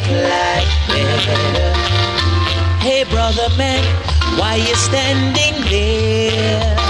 like that. Hey brother man, why you standing there?